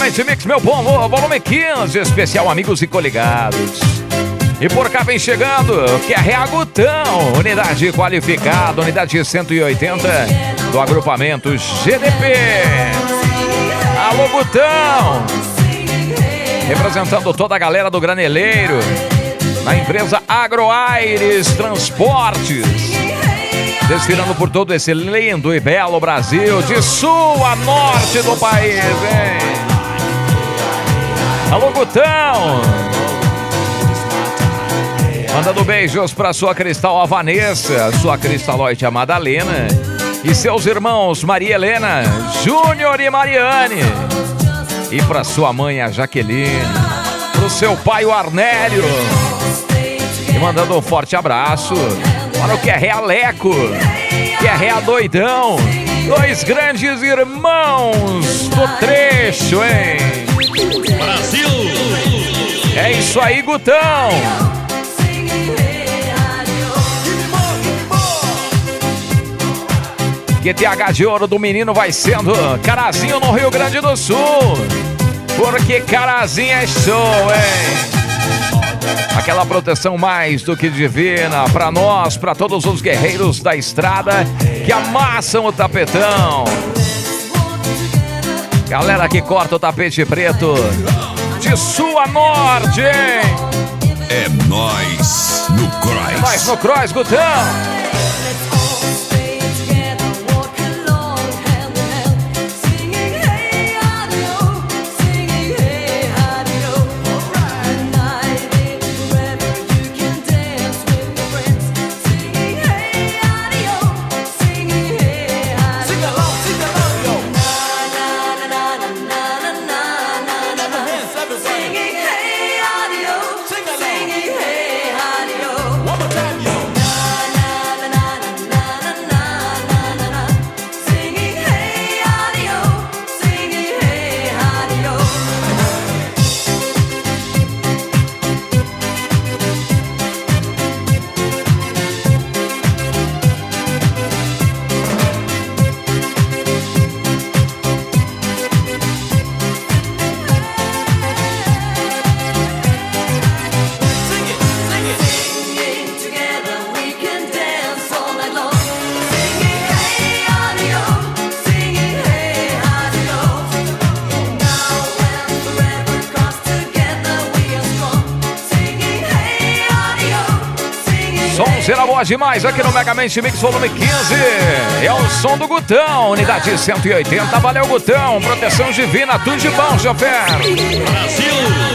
Megamente Mix, meu povo, volume 15, especial amigos e coligados. E por cá vem chegando, que é Reagutão, unidade qualificada, unidade 180 do agrupamento GDP. Alô, Gutão! Representando toda a galera do Graneleiro, na empresa Agroaires Transportes. Desfilando por todo esse lindo e belo Brasil, de sul a norte do país, hein? Alô, Gutão! Mandando beijos pra sua Cristal a Vanessa, sua Cristaloide a Madalena e seus irmãos Maria Helena, Júnior e Mariane. E pra sua mãe a Jaqueline, pro seu pai o Arnélio. E mandando um forte abraço para o que é Realeco, que é Rea Doidão, dois grandes irmãos do trecho, hein? Brasil! É isso aí, Gutão! QTH de ouro do menino vai sendo Carazinho no Rio Grande do Sul, porque Carazinho é show, hein? Aquela proteção mais do que divina pra nós, pra todos os guerreiros da estrada que amassam o tapetão. Galera que corta o tapete preto de sul a norte, hein? É nóis no Cross. É nóis no Cross, Gutão. Será boa demais aqui no Megamente Mix volume 15. É o som do Gutão, unidade 180. Valeu, Gutão. Proteção divina, tudo de bom, chofer. Brasil!